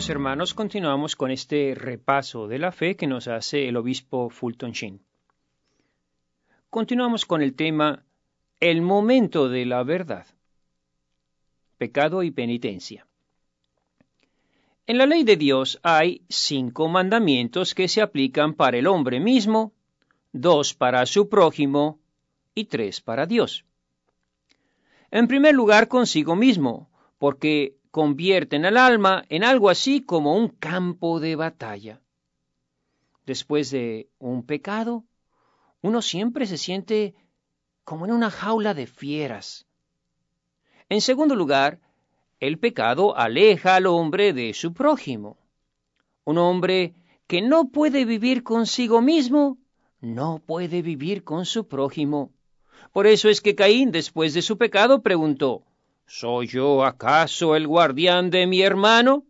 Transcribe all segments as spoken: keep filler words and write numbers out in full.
Queridos hermanos, continuamos con este repaso de la fe que nos hace el obispo Fulton Sheen. Continuamos con el tema el momento de la verdad, pecado y penitencia. En la ley de Dios hay cinco mandamientos que se aplican para el hombre mismo, dos para su prójimo y tres para Dios. En primer lugar, consigo mismo, porque convierten al alma en algo así como un campo de batalla. Después de un pecado, uno siempre se siente como en una jaula de fieras. En segundo lugar, el pecado aleja al hombre de su prójimo. Un hombre que no puede vivir consigo mismo, no puede vivir con su prójimo. Por eso es que Caín, después de su pecado, preguntó, ¿soy yo acaso el guardián de mi hermano?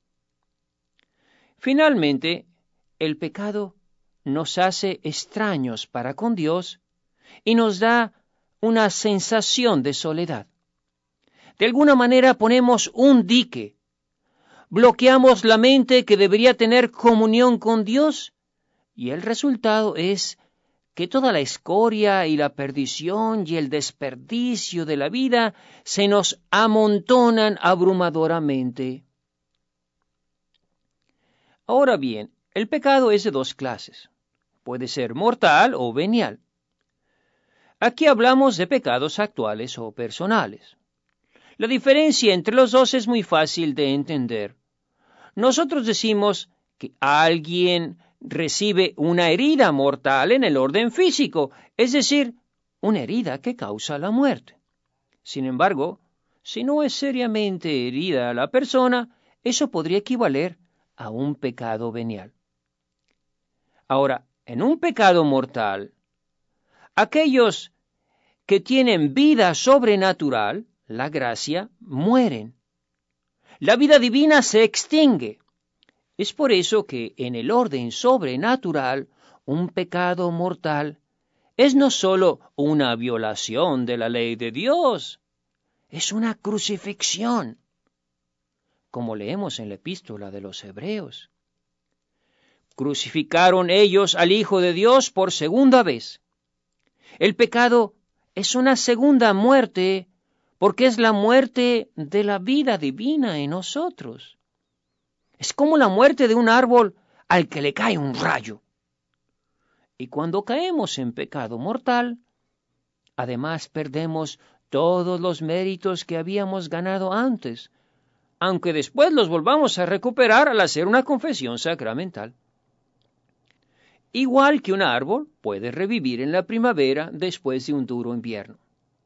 Finalmente, el pecado nos hace extraños para con Dios y nos da una sensación de soledad. De alguna manera ponemos un dique, bloqueamos la mente que debería tener comunión con Dios y el resultado es que toda la escoria y la perdición y el desperdicio de la vida se nos amontonan abrumadoramente. Ahora bien, el pecado es de dos clases. Puede ser mortal o venial. Aquí hablamos de pecados actuales o personales. La diferencia entre los dos es muy fácil de entender. Nosotros decimos que alguien recibe una herida mortal en el orden físico, es decir, una herida que causa la muerte. Sin embargo, si no es seriamente herida la persona, eso podría equivaler a un pecado venial. Ahora, en un pecado mortal, aquellos que tienen vida sobrenatural, la gracia, mueren. La vida divina se extingue. Es por eso que en el orden sobrenatural, un pecado mortal es no sólo una violación de la ley de Dios, es una crucifixión, como leemos en la epístola de los Hebreos. Crucificaron ellos al Hijo de Dios por segunda vez. El pecado es una segunda muerte porque es la muerte de la vida divina en nosotros. Es como la muerte de un árbol al que le cae un rayo. Y cuando caemos en pecado mortal, además perdemos todos los méritos que habíamos ganado antes, aunque después los volvamos a recuperar al hacer una confesión sacramental. Igual que un árbol puede revivir en la primavera después de un duro invierno.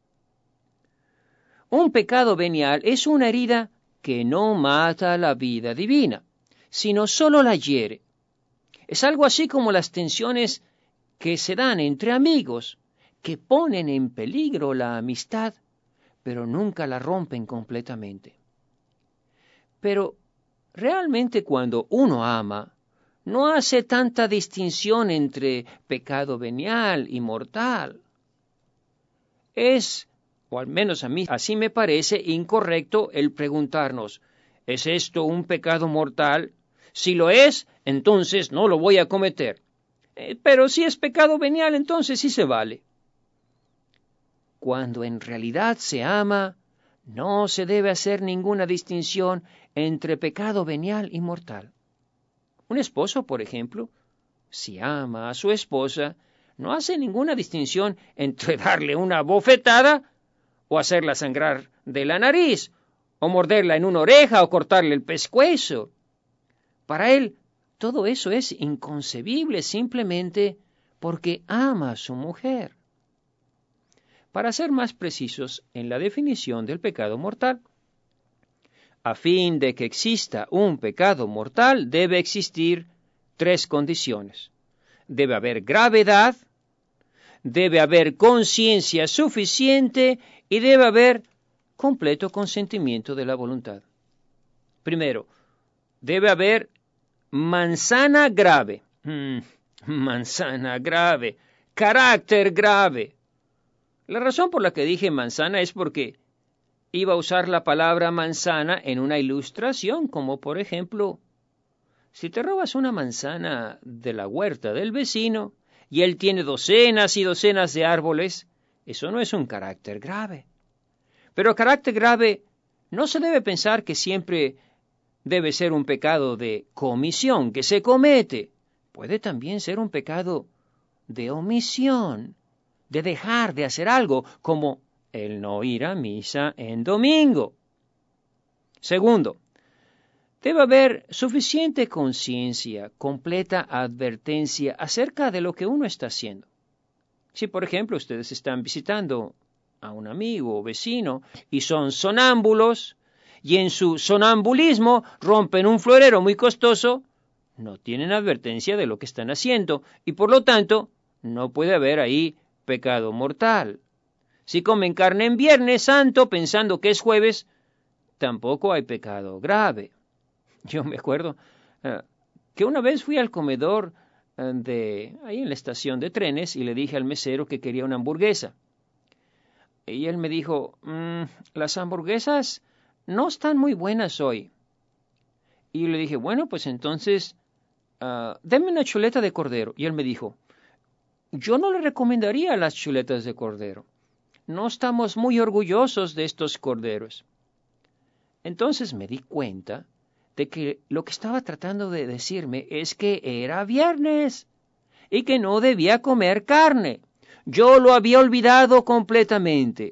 Un pecado venial es una herida que no mata la vida divina, sino solo la hiere. Es algo así como las tensiones que se dan entre amigos, que ponen en peligro la amistad, pero nunca la rompen completamente. Pero realmente cuando uno ama, no hace tanta distinción entre pecado venial y mortal. Es, o al menos a mí así me parece, incorrecto el preguntarnos, ¿es esto un pecado mortal? Si lo es, entonces no lo voy a cometer. Eh, pero si es pecado venial, entonces sí se vale. Cuando en realidad se ama, no se debe hacer ninguna distinción entre pecado venial y mortal. Un esposo, por ejemplo, si ama a su esposa, no hace ninguna distinción entre darle una bofetada o hacerla sangrar de la nariz, o morderla en una oreja o cortarle el pescuezo. Para él, todo eso es inconcebible simplemente porque ama a su mujer. Para ser más precisos en la definición del pecado mortal, a fin de que exista un pecado mortal, debe existir tres condiciones. Debe haber gravedad, debe haber conciencia suficiente y debe haber completo consentimiento de la voluntad. Primero, debe haber manzana grave. Mm, manzana grave. Carácter grave. La razón por la que dije manzana es porque iba a usar la palabra manzana en una ilustración, como por ejemplo, si te robas una manzana de la huerta del vecino y él tiene docenas y docenas de árboles, eso no es un carácter grave. Pero carácter grave no se debe pensar que siempre debe ser un pecado de comisión, que se comete. Puede también ser un pecado de omisión, de dejar de hacer algo, como el no ir a misa en domingo. Segundo, debe haber suficiente conciencia, completa advertencia acerca de lo que uno está haciendo. Si, por ejemplo, ustedes están visitando a un amigo o vecino y son sonámbulos, y en su sonambulismo rompen un florero muy costoso, no tienen advertencia de lo que están haciendo, y por lo tanto, no puede haber ahí pecado mortal. Si comen carne en Viernes Santo pensando que es jueves, tampoco hay pecado grave. Yo me acuerdo uh, que una vez fui al comedor uh, de ahí en la estación de trenes y le dije al mesero que quería una hamburguesa. Y él me dijo, mmm, las hamburguesas no están muy buenas hoy. Y le dije, bueno, pues entonces, uh, deme una chuleta de cordero. Y él me dijo, yo no le recomendaría las chuletas de cordero. No estamos muy orgullosos de estos corderos. Entonces me di cuenta de que lo que estaba tratando de decirme es que era viernes y que no debía comer carne. Yo lo había olvidado completamente.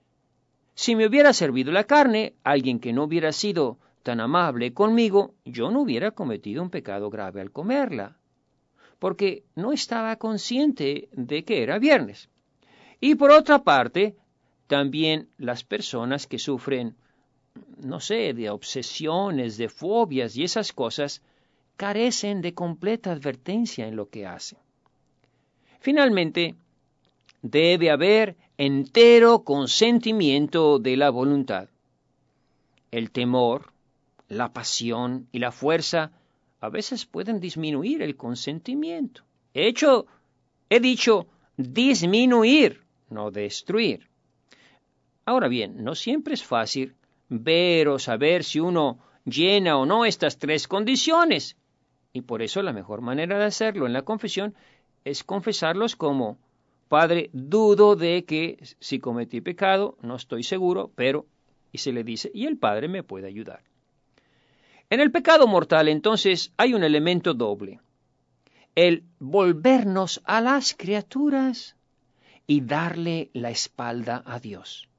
Si me hubiera servido la carne, alguien que no hubiera sido tan amable conmigo, yo no hubiera cometido un pecado grave al comerla, porque no estaba consciente de que era viernes. Y por otra parte, también las personas que sufren, no sé, de obsesiones, de fobias y esas cosas, carecen de completa advertencia en lo que hacen. Finalmente, debe haber entero consentimiento de la voluntad. El temor, la pasión y la fuerza a veces pueden disminuir el consentimiento. He hecho, he dicho disminuir, no destruir. Ahora bien, no siempre es fácil ver o saber si uno llena o no estas tres condiciones. Y por eso la mejor manera de hacerlo en la confesión es confesarlos como: Padre, dudo de que si cometí pecado, no estoy seguro, pero, y se le dice, y el Padre me puede ayudar. En el pecado mortal, entonces, hay un elemento doble: el volvernos a las criaturas y darle la espalda a Dios.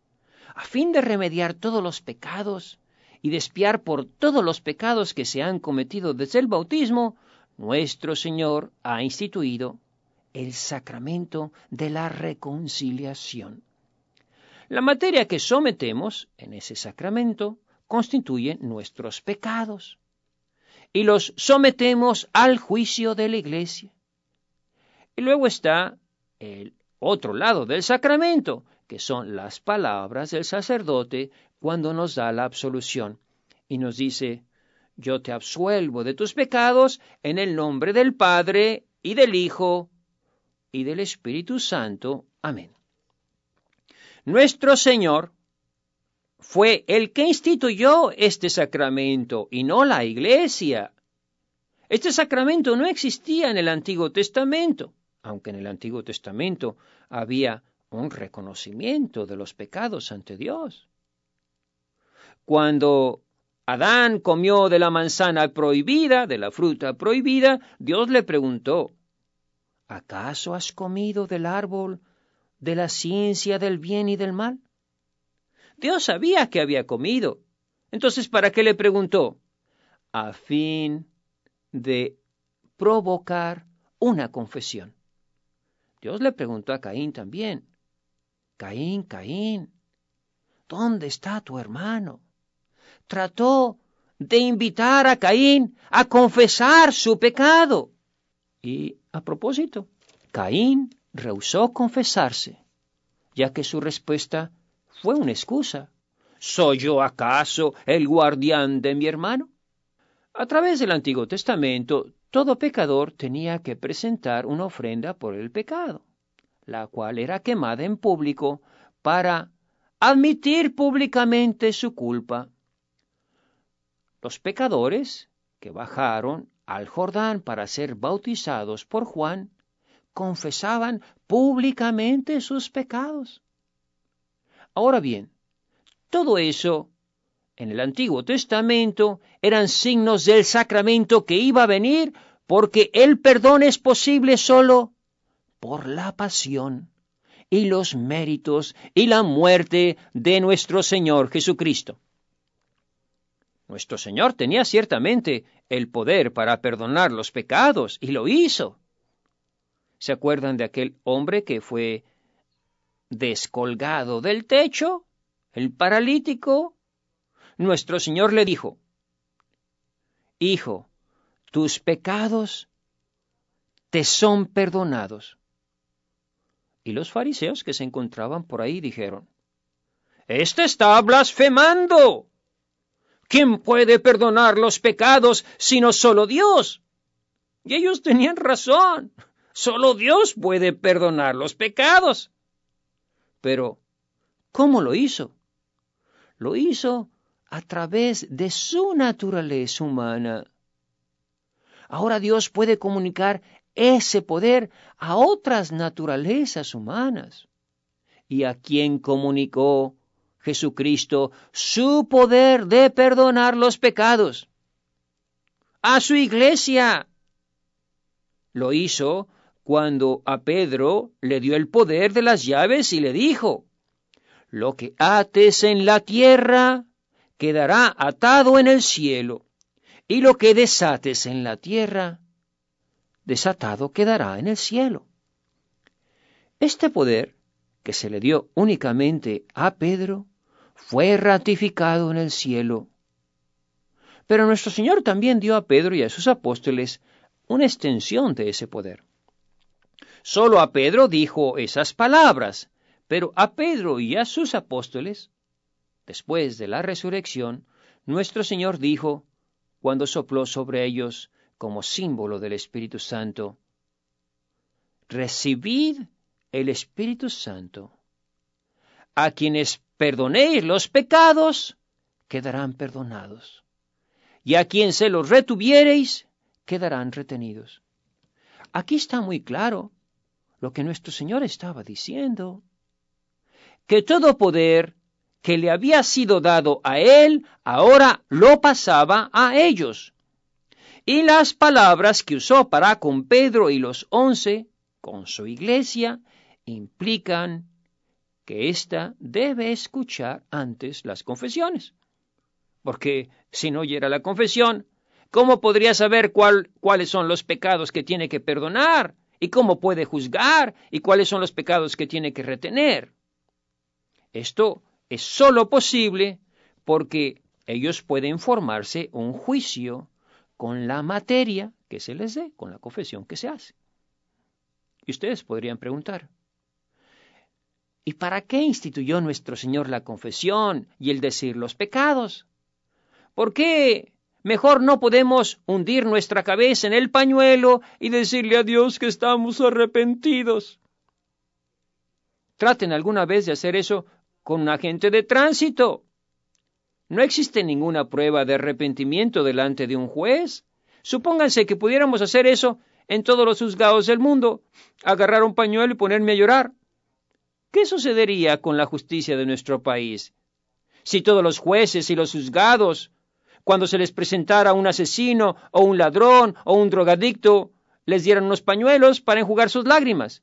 A fin de remediar todos los pecados y de expiar por todos los pecados que se han cometido desde el bautismo, nuestro Señor ha instituido el sacramento de la reconciliación. La materia que sometemos en ese sacramento constituye nuestros pecados y los sometemos al juicio de la Iglesia. Y luego está el otro lado del sacramento, que son las palabras del sacerdote cuando nos da la absolución y nos dice: yo te absuelvo de tus pecados en el nombre del Padre y del Hijo y del Espíritu Santo. Amén. Nuestro Señor fue el que instituyó este sacramento y no la Iglesia. Este sacramento no existía en el Antiguo Testamento, aunque en el Antiguo Testamento había un reconocimiento de los pecados ante Dios. Cuando Adán comió de la manzana prohibida, de la fruta prohibida, Dios le preguntó: ¿acaso has comido del árbol de la ciencia del bien y del mal? Dios sabía que había comido. Entonces, ¿para qué le preguntó? A fin de provocar una confesión. Dios le preguntó a Caín también: Caín, Caín, ¿dónde está tu hermano? Trató de invitar a Caín a confesar su pecado. Y, a propósito, Caín rehusó confesarse, ya que su respuesta fue una excusa. ¿Soy yo acaso el guardián de mi hermano? A través del Antiguo Testamento, todo pecador tenía que presentar una ofrenda por el pecado, la cual era quemada en público para admitir públicamente su culpa. Los pecadores que bajaron al Jordán para ser bautizados por Juan confesaban públicamente sus pecados. Ahora bien, todo eso en el Antiguo Testamento eran signos del sacramento que iba a venir, porque el perdón es posible solo por la pasión y los méritos y la muerte de nuestro Señor Jesucristo. Nuestro Señor tenía ciertamente el poder para perdonar los pecados, y lo hizo. ¿Se acuerdan de aquel hombre que fue descolgado del techo, el paralítico? Nuestro Señor le dijo: Hijo, tus pecados te son perdonados. Y los fariseos que se encontraban por ahí dijeron: Este está blasfemando. ¿Quién puede perdonar los pecados sino solo Dios? Y ellos tenían razón. Solo Dios puede perdonar los pecados. Pero, ¿cómo lo hizo? Lo hizo a través de su naturaleza humana. Ahora Dios puede comunicar ese poder a otras naturalezas humanas. ¿Y a quién comunicó Jesucristo su poder de perdonar los pecados? A su iglesia. Lo hizo cuando a Pedro le dio el poder de las llaves y le dijo: Lo que ates en la tierra quedará atado en el cielo, y lo que desates en la tierra, desatado quedará en el cielo. Este poder, que se le dio únicamente a Pedro, fue ratificado en el cielo. Pero nuestro Señor también dio a Pedro y a sus apóstoles una extensión de ese poder. Solo a Pedro dijo esas palabras, pero a Pedro y a sus apóstoles, después de la resurrección, nuestro Señor dijo, cuando sopló sobre ellos como símbolo del Espíritu Santo: Recibid el Espíritu Santo. A quienes perdonéis los pecados, quedarán perdonados. Y a quien se los retuviereis, quedarán retenidos. Aquí está muy claro lo que nuestro Señor estaba diciendo: que todo poder que le había sido dado a Él, ahora lo pasaba a ellos. Y las palabras que usó para con Pedro y los once, con su iglesia, implican que ésta debe escuchar antes las confesiones. Porque si no oyera la confesión, ¿cómo podría saber cuál, cuáles son los pecados que tiene que perdonar? ¿Y cómo puede juzgar? ¿Y cuáles son los pecados que tiene que retener? Esto es sólo posible porque ellos pueden formarse un juicio con la materia que se les dé, con la confesión que se hace. Y ustedes podrían preguntar: ¿y para qué instituyó nuestro Señor la confesión y el decir los pecados? ¿Por qué mejor no podemos hundir nuestra cabeza en el pañuelo y decirle a Dios que estamos arrepentidos? Traten alguna vez de hacer eso con un agente de tránsito. No existe ninguna prueba de arrepentimiento delante de un juez. Supónganse que pudiéramos hacer eso en todos los juzgados del mundo, agarrar un pañuelo y ponerme a llorar. ¿Qué sucedería con la justicia de nuestro país si todos los jueces y los juzgados, cuando se les presentara un asesino o un ladrón o un drogadicto, les dieran unos pañuelos para enjugar sus lágrimas?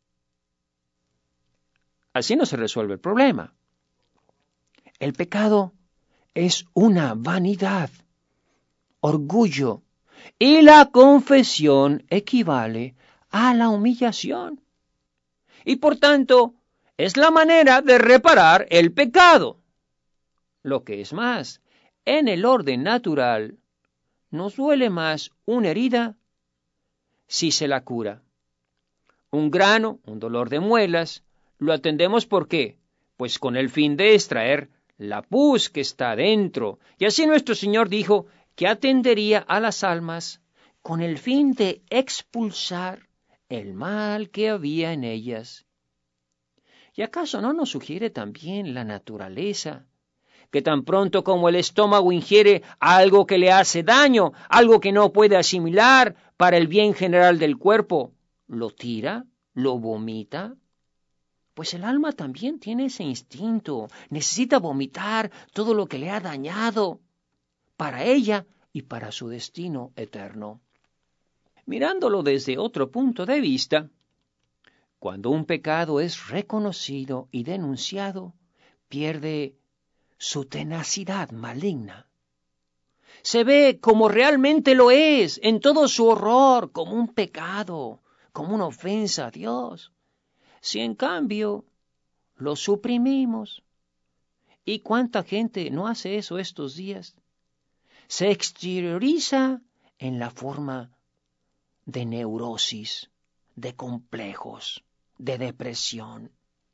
Así no se resuelve el problema. El pecado es una vanidad, orgullo, y la confesión equivale a la humillación. Y por tanto, es la manera de reparar el pecado. Lo que es más, en el orden natural, nos duele más una herida si se la cura. Un grano, un dolor de muelas, lo atendemos ¿por qué? Pues con el fin de extraer la pus que está dentro. Y así nuestro Señor dijo que atendería a las almas con el fin de expulsar el mal que había en ellas. ¿Y acaso no nos sugiere también la naturaleza, que tan pronto como el estómago ingiere algo que le hace daño, algo que no puede asimilar para el bien general del cuerpo, lo tira, lo vomita? Pues el alma también tiene ese instinto, necesita vomitar todo lo que le ha dañado para ella y para su destino eterno. Mirándolo desde otro punto de vista, cuando un pecado es reconocido y denunciado, pierde su tenacidad maligna. Se ve como realmente lo es, en todo su horror, como un pecado, como una ofensa a Dios. Si en cambio lo suprimimos, ¿y cuánta gente no hace eso estos días? Se exterioriza en la forma de neurosis, de complejos, de depresión.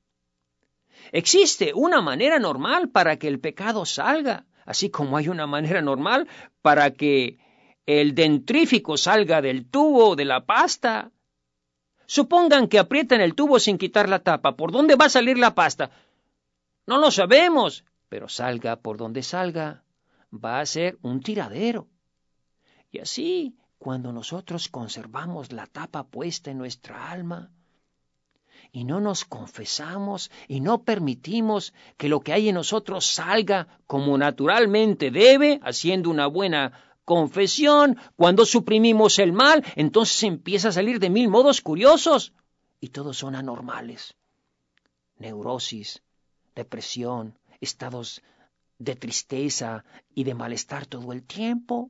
Existe una manera normal para que el pecado salga, así como hay una manera normal para que el dentrífico salga del tubo de la pasta. Supongan que aprietan el tubo sin quitar la tapa. ¿Por dónde va a salir la pasta? No lo sabemos, pero salga por donde salga, va a ser un tiradero. Y así, cuando nosotros conservamos la tapa puesta en nuestra alma, y no nos confesamos y no permitimos que lo que hay en nosotros salga como naturalmente debe, haciendo una buena confesión, cuando suprimimos el mal, entonces empieza a salir de mil modos curiosos y todos son anormales. Neurosis, depresión, estados de tristeza y de malestar todo el tiempo.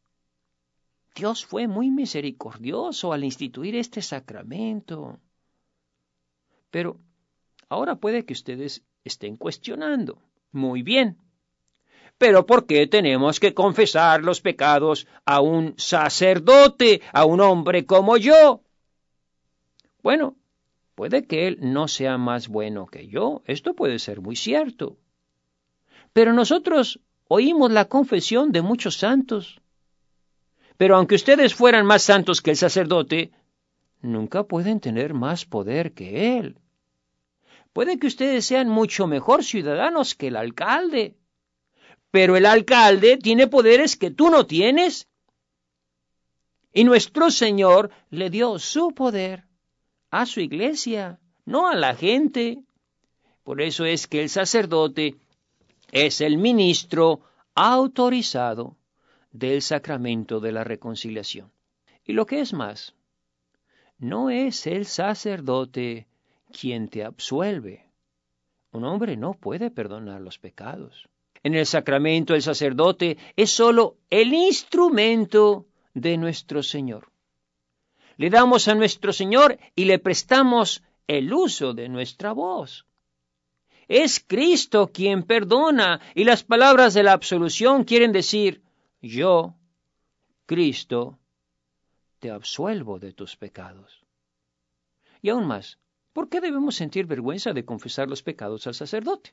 Dios fue muy misericordioso al instituir este sacramento. Pero ahora puede que ustedes estén cuestionando. Muy bien. ¿Pero por qué tenemos que confesar los pecados a un sacerdote, a un hombre como yo? Bueno, puede que él no sea más bueno que yo. Esto puede ser muy cierto. Pero nosotros oímos la confesión de muchos santos. Pero aunque ustedes fueran más santos que el sacerdote, nunca pueden tener más poder que él. Puede que ustedes sean mucho mejor ciudadanos que el alcalde, pero el alcalde tiene poderes que tú no tienes. Y nuestro Señor le dio su poder a su iglesia, no a la gente. Por eso es que el sacerdote es el ministro autorizado del sacramento de la reconciliación. Y lo que es más, no es el sacerdote quien te absuelve. Un hombre no puede perdonar los pecados. En el sacramento el sacerdote es sólo el instrumento de nuestro Señor. Le damos a nuestro Señor y le prestamos el uso de nuestra voz. Es Cristo quien perdona y las palabras de la absolución quieren decir, yo, Cristo, te absuelvo de tus pecados. Y aún más, ¿por qué debemos sentir vergüenza de confesar los pecados al sacerdote?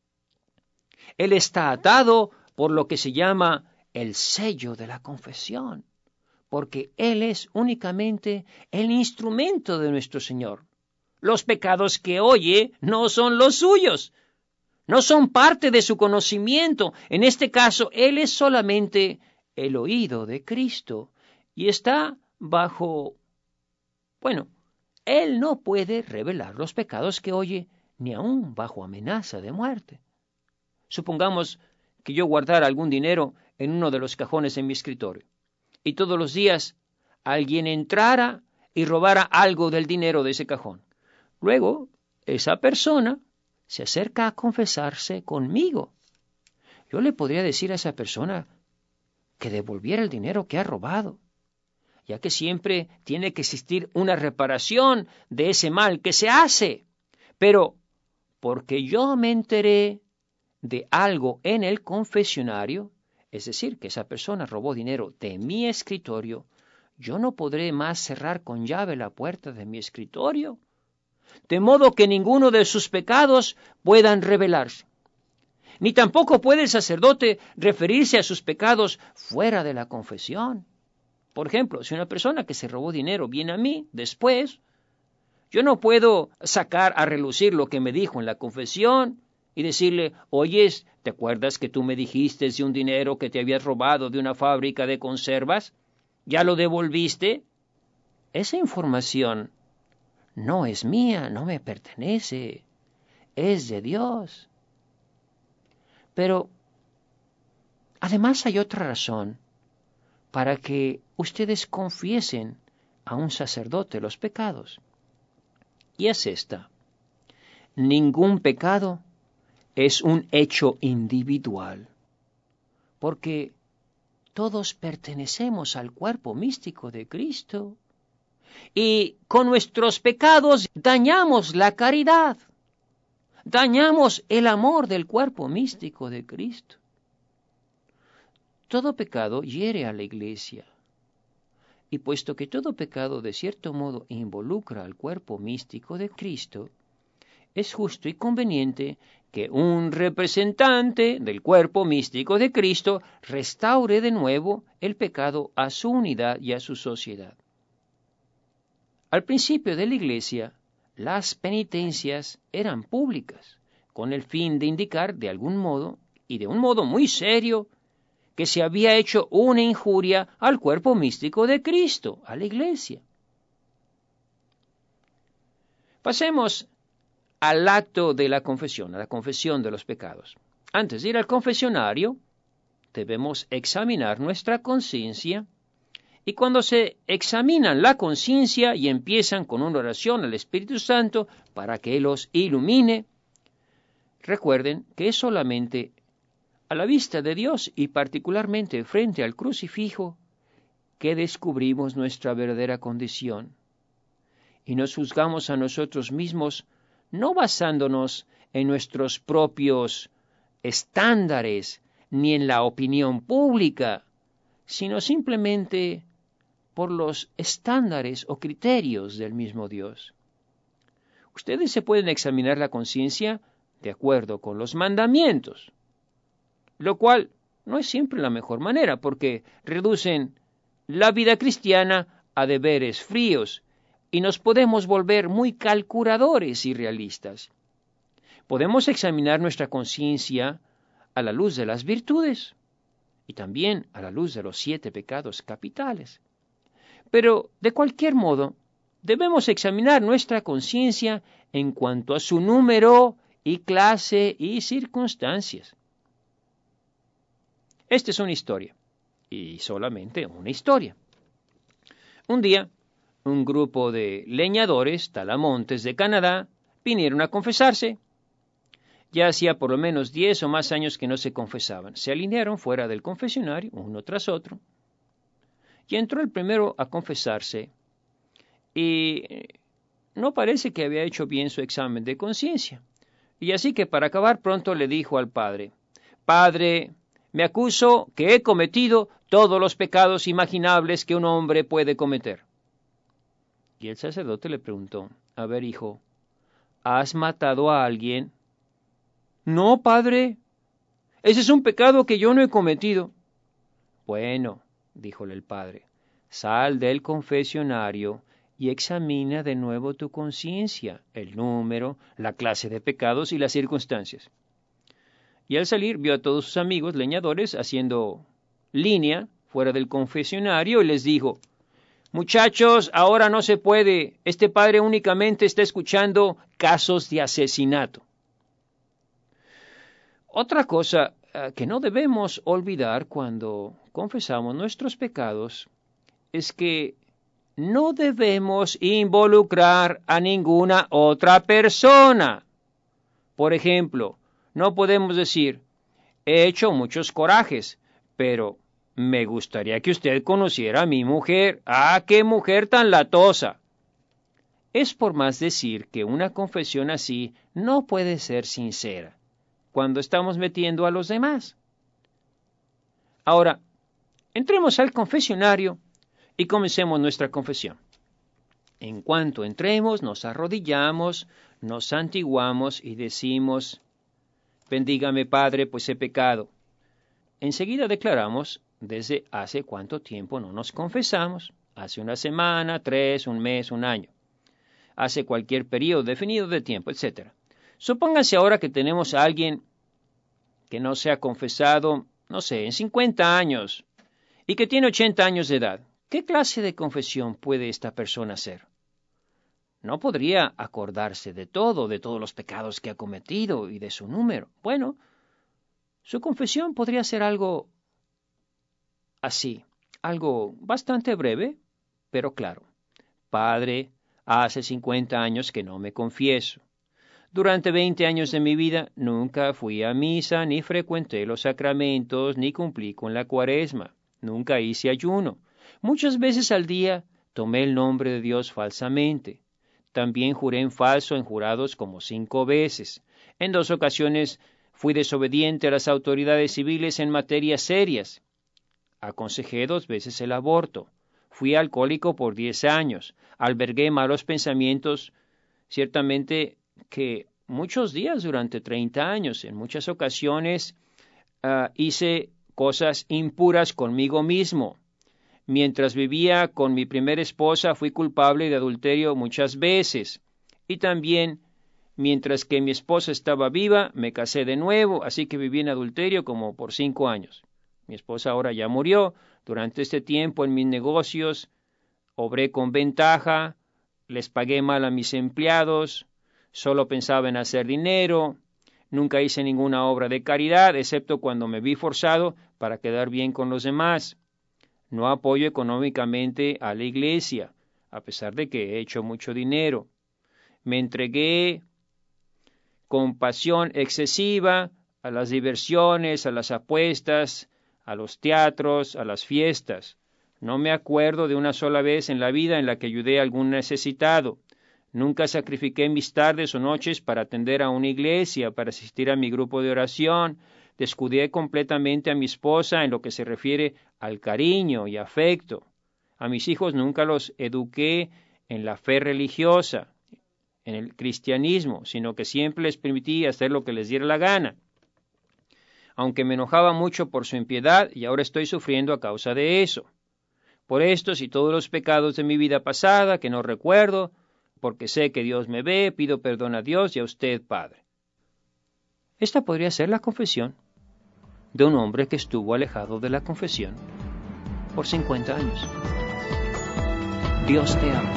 Él está atado por lo que se llama el sello de la confesión, porque Él es únicamente el instrumento de nuestro Señor. Los pecados que oye no son los suyos, no son parte de su conocimiento. En este caso, Él es solamente el oído de Cristo y está bajo, bueno, Él no puede revelar los pecados que oye, ni aun bajo amenaza de muerte. Supongamos que yo guardara algún dinero en uno de los cajones en mi escritorio, y todos los días alguien entrara y robara algo del dinero de ese cajón. Luego, esa persona se acerca a confesarse conmigo. Yo le podría decir a esa persona que devolviera el dinero que ha robado, ya que siempre tiene que existir una reparación de ese mal que se hace. Pero porque yo me enteré de algo en el confesionario, es decir, que esa persona robó dinero de mi escritorio, yo no podré más cerrar con llave la puerta de mi escritorio, de modo que ninguno de sus pecados puedan revelarse. Ni tampoco puede el sacerdote referirse a sus pecados fuera de la confesión. Por ejemplo, si una persona que se robó dinero viene a mí después, Yo no puedo sacar a relucir lo que me dijo en la confesión y decirle, oyes, ¿te acuerdas que tú me dijiste de un dinero que te habías robado de una fábrica de conservas? ¿Ya lo devolviste? Esa información no es mía, no me pertenece, es de Dios. Pero además hay otra razón para que ustedes confiesen a un sacerdote los pecados. Y es esta: ningún pecado es un hecho individual, porque todos pertenecemos al cuerpo místico de Cristo, y con nuestros pecados dañamos la caridad, dañamos el amor del cuerpo místico de Cristo. Todo pecado hiere a la Iglesia, y puesto que todo pecado de cierto modo involucra al cuerpo místico de Cristo, es justo y conveniente que un representante del cuerpo místico de Cristo restaure de nuevo el pecado a su unidad y a su sociedad. Al principio de la Iglesia, las penitencias eran públicas, con el fin de indicar de algún modo, y de un modo muy serio, que se había hecho una injuria al cuerpo místico de Cristo, a la Iglesia. Pasemos al acto de la confesión, a la confesión de los pecados. Antes de ir al confesionario, debemos examinar nuestra conciencia, y cuando se examinan la conciencia y empiezan con una oración al Espíritu Santo para que Él los ilumine, recuerden que es solamente a la vista de Dios y particularmente frente al crucifijo que descubrimos nuestra verdadera condición, y nos juzgamos a nosotros mismos no basándonos en nuestros propios estándares ni en la opinión pública, sino simplemente por los estándares o criterios del mismo Dios. Ustedes se pueden examinar la conciencia de acuerdo con los mandamientos, lo cual no es siempre la mejor manera, porque reducen la vida cristiana a deberes fríos, y nos podemos volver muy calculadores y realistas. Podemos examinar nuestra conciencia a la luz de las virtudes y también a la luz de los siete pecados capitales. Pero, de cualquier modo, debemos examinar nuestra conciencia en cuanto a su número y clase y circunstancias. Esta es una historia, y solamente una historia. Un día, un grupo de leñadores talamontes de Canadá vinieron a confesarse. Ya hacía por lo menos diez o más años que no se confesaban. Se alinearon fuera del confesionario, uno tras otro, y entró el primero a confesarse, y no parece que había hecho bien su examen de conciencia. Y así que para acabar pronto le dijo al padre: «Padre, me acuso que he cometido todos los pecados imaginables que un hombre puede cometer». Y el sacerdote le preguntó: «A ver, hijo, ¿has matado a alguien?» «No, padre, ese es un pecado que yo no he cometido». «Bueno», díjole el padre, «sal del confesionario y examina de nuevo tu conciencia, el número, la clase de pecados y las circunstancias». Y al salir vio a todos sus amigos leñadores haciendo línea fuera del confesionario y les dijo: «Muchachos, ahora no se puede. Este padre únicamente está escuchando casos de asesinato». Otra cosa uh, que no debemos olvidar cuando confesamos nuestros pecados es que no debemos involucrar a ninguna otra persona. Por ejemplo, no podemos decir: «He hecho muchos corajes, pero me gustaría que usted conociera a mi mujer. ¡Ah, qué mujer tan latosa!». Es por más decir que una confesión así no puede ser sincera cuando estamos metiendo a los demás. Ahora, entremos al confesionario y comencemos nuestra confesión. En cuanto entremos, nos arrodillamos, nos santiguamos y decimos: «Bendígame, Padre, pues he pecado». Enseguida declaramos desde hace cuánto tiempo no nos confesamos: hace una semana, tres, un mes, un año. hace cualquier periodo definido de tiempo, etcétera. Supóngase ahora que tenemos a alguien que no se ha confesado, no sé, en cincuenta años y que tiene ochenta años de edad. ¿Qué clase de confesión puede esta persona hacer? No podría acordarse de todo, de todos los pecados que ha cometido y de su número. Bueno, su confesión podría ser algo así, algo bastante breve, pero claro. Padre, hace cincuenta años que no me confieso. Durante veinte años de mi vida nunca fui a misa, ni frecuenté los sacramentos, ni cumplí con la cuaresma. Nunca hice ayuno. Muchas veces al día tomé el nombre de Dios falsamente. También juré en falso en jurados como cinco veces. En dos ocasiones fui desobediente a las autoridades civiles en materias serias. Aconsejé dos veces el aborto. Fui alcohólico por diez años. Albergué malos pensamientos, ciertamente que muchos días durante treinta años. En muchas ocasiones uh, hice cosas impuras conmigo mismo. Mientras vivía con mi primera esposa fui culpable de adulterio muchas veces. Y también, mientras que mi esposa estaba viva, me casé de nuevo, así que viví en adulterio como por cinco años. Mi esposa ahora ya murió. Durante este tiempo en mis negocios obré con ventaja, les pagué mal a mis empleados, solo pensaba en hacer dinero, nunca hice ninguna obra de caridad, excepto cuando me vi forzado para quedar bien con los demás. No apoyo económicamente a la iglesia, a pesar de que he hecho mucho dinero. Me entregué con pasión excesiva a las diversiones, a las apuestas, a los teatros, a las fiestas. No me acuerdo de una sola vez en la vida en la que ayudé a algún necesitado. Nunca sacrifiqué mis tardes o noches para atender a una iglesia, para asistir a mi grupo de oración. Descuidé completamente a mi esposa en lo que se refiere al cariño y afecto. A mis hijos nunca los eduqué en la fe religiosa, en el cristianismo, sino que siempre les permití hacer lo que les diera la gana. Aunque me enojaba mucho por su impiedad y ahora estoy sufriendo a causa de eso. Por estos y todos los pecados de mi vida pasada que no recuerdo, porque sé que Dios me ve, pido perdón a Dios y a usted, Padre. Esta podría ser la confesión de un hombre que estuvo alejado de la confesión por cincuenta años. Dios te ama.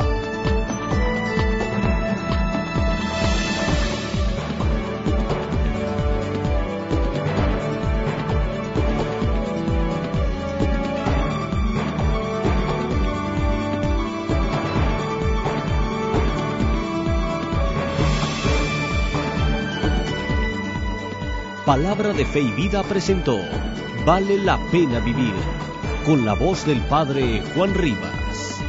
Palabra de Fe y Vida presentó Vale la Pena Vivir, con la voz del Padre Juan Rivas.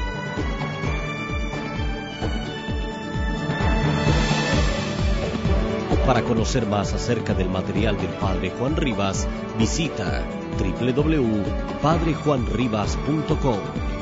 Para conocer más acerca del material del Padre Juan Rivas, visita doble u doble u doble u punto padre juan rivas punto com.